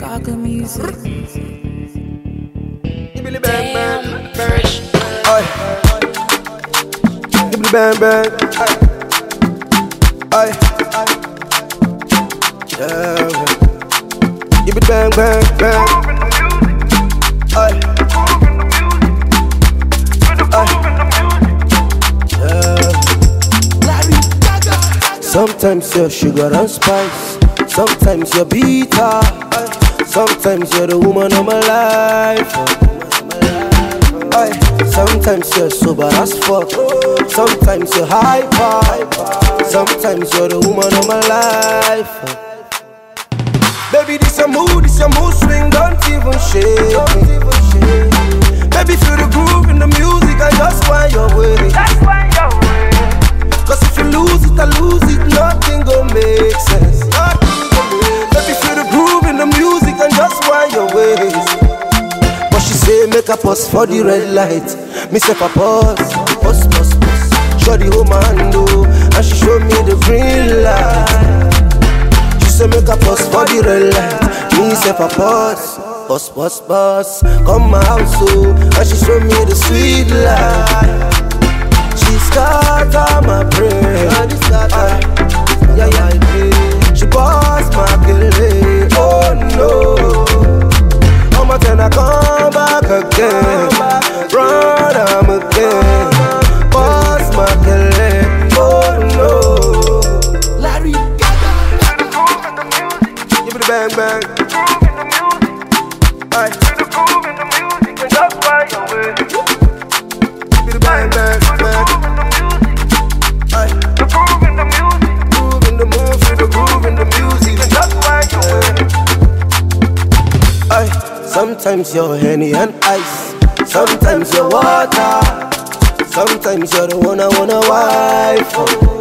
Gaga music. Give me the bang bang, fresh. Aye. Give me the bang bang. Aye. Yeah. Give me the bang bang bang. Aye. Sometimes you're sugar and spice, sometimes you're bitter, sometimes you're the woman of my life. Sometimes you're sober as fuck, sometimes you're hyper, sometimes you're the woman of my life. Baby, this your mood swing, don't even shake me. Baby, feel the groove in the music and just find your way. Cause if you lose it, I lose it, nothing gon' make sense. Baby, feel the groove in the music and just wind your ways. But she say make a pause for the red light. Me say for pause. Shorty hold my hand oh, and she show me the green light. She say make a pause for the red light. Me say for pause. Come my house oh, and she show me the sweet light. She scatter my brain. She bust my killing. Oh no. I'm a ten, I come back again. Run, I'm again. Bust my killing. Oh no. Larry Gaga. Give me the bang bang. Give the groove in the music and just fly away. Give me the bang bang. Sometimes you're Henny and ice, sometimes you're water, sometimes you're the one I wanna wife.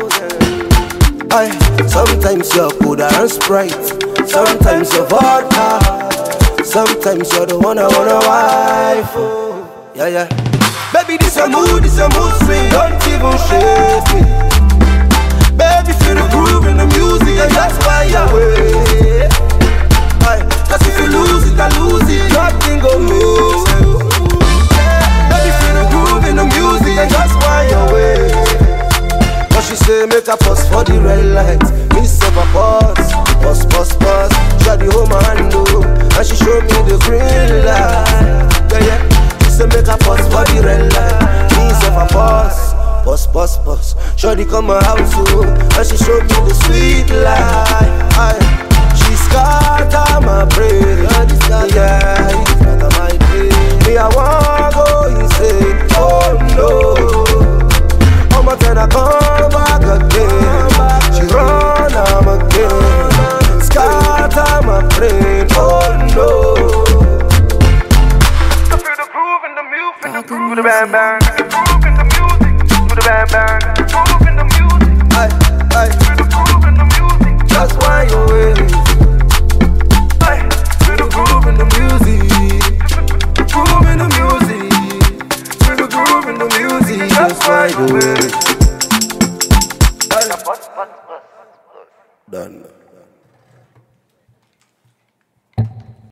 Sometimes you're Buddha and Sprite, sometimes you're vodka, sometimes you're the one I wanna wife. Yeah. Baby, this a mood swing, don't even shake me. Baby, feel the groove in the music and that's why you're way. Cause if you lose it, I lose it, nothing gon' make sense. Baby, feel the groove in the music and that's why you're way. But she say make a pause for the red light. Me say for pause. Shawty hold my hand oh, and she show me the green light. Yeah. She say make a pause for the red light. Me say for pause. Shawty come my house oh, and she show me the sweet light. She scatter my brain. Yeah, scatter my brain. Me I wanna go insane. Oh no. I'm a ten, I come back again. She run, I'm again. Scatter my brain. Oh no. I feel the groove in the music. Do the bang bang. The groove in the music. Do the bang bang. The groove in the music. Feel the groove in the music. Just why you wait. Feel the groove in the music. Groove in the music. Feel the groove in the music. Just why you wait. Done.